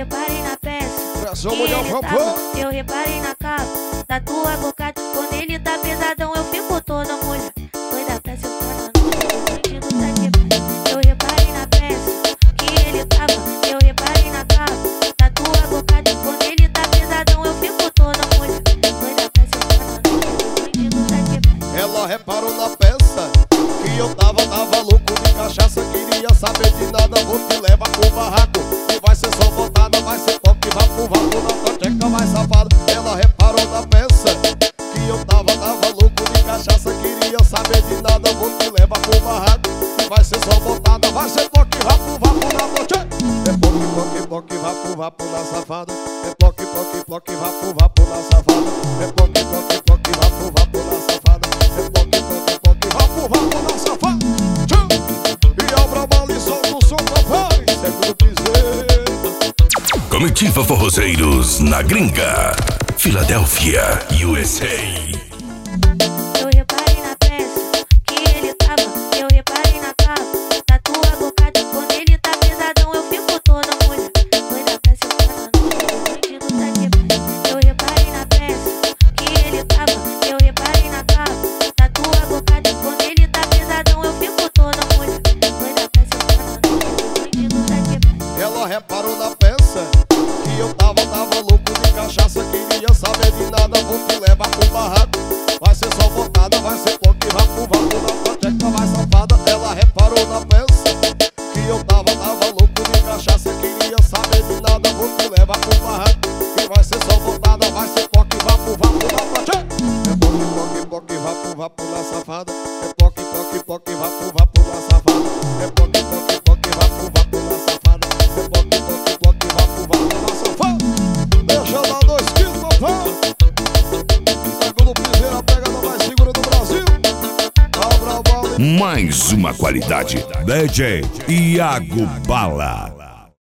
reparei na peça Pressão que mundial, ele vamos. tava. Eu reparei na capa da tua boca. Quando ele tá pesadão, eu fico toda mulher. Doida pra sentar na noite, o bandido tá quebrado. Eu reparei na peça que ele tava. Eu reparei na capa da tua boca. Quando ele tá pesadão, eu fico toda mulher. Doida pra sentar na noite, o bandido tá quebrado. Ela reparou na peça que eu tava louco de cachaça. Queria saber de nada, vou te levar pro barraco. E vai ser só voltada, vai ser toque, vapo, na tocheca mais safada. Ela reparou na peça que eu tava louco de cachaça. Queria saber de nada, vou te levar pro barraco. E vai ser só voltada, vai ser toque, vapo, na tocheca. É toque, vapo na safada. É toque, vapo na safada. É toque, vapo na safada. É toque, vapo na safada. E abra a mala e solta o som, papai. Segundo piseiro. Comitiva Forrozeiros na Gringa, Filadélfia, USA. Eu reparei na peça que ele tava. Eu reparei na capa da tua boca. Quando ele tá pesadão, eu fico toda mulher. Doida pra sentar na noite, o bandido tá quebrado. Eu reparei na peça que ele tava. Eu reparei na capa da tua boca. Quando ele tá pesadão, eu fico toda mulher. Doida pra sentar na noite, o bandido tá quebrado. Ela reparou na peça que eu tava louco de cachaça. Queria saber de nada, vou te levar pro barraco. Vai ser só botada, vai ser toque, vapo, na tocheca mais safada. Ela reparou na peça que eu tava louco de cachaça. Queria saber de nada, vou te levar pro barraco. E vai ser só botada, vai ser toque, vapo, na tocheca. É toque, vapo na safada. É toque, vapo na safada. É toque, vapo na safada. É toque, vapo na safada. Deixa lá 2 quilos, papai. Segundo piseiro, a pegada mais segura do Brasil. Abra a bala. Mais uma qualidade. DJ Iago Bala.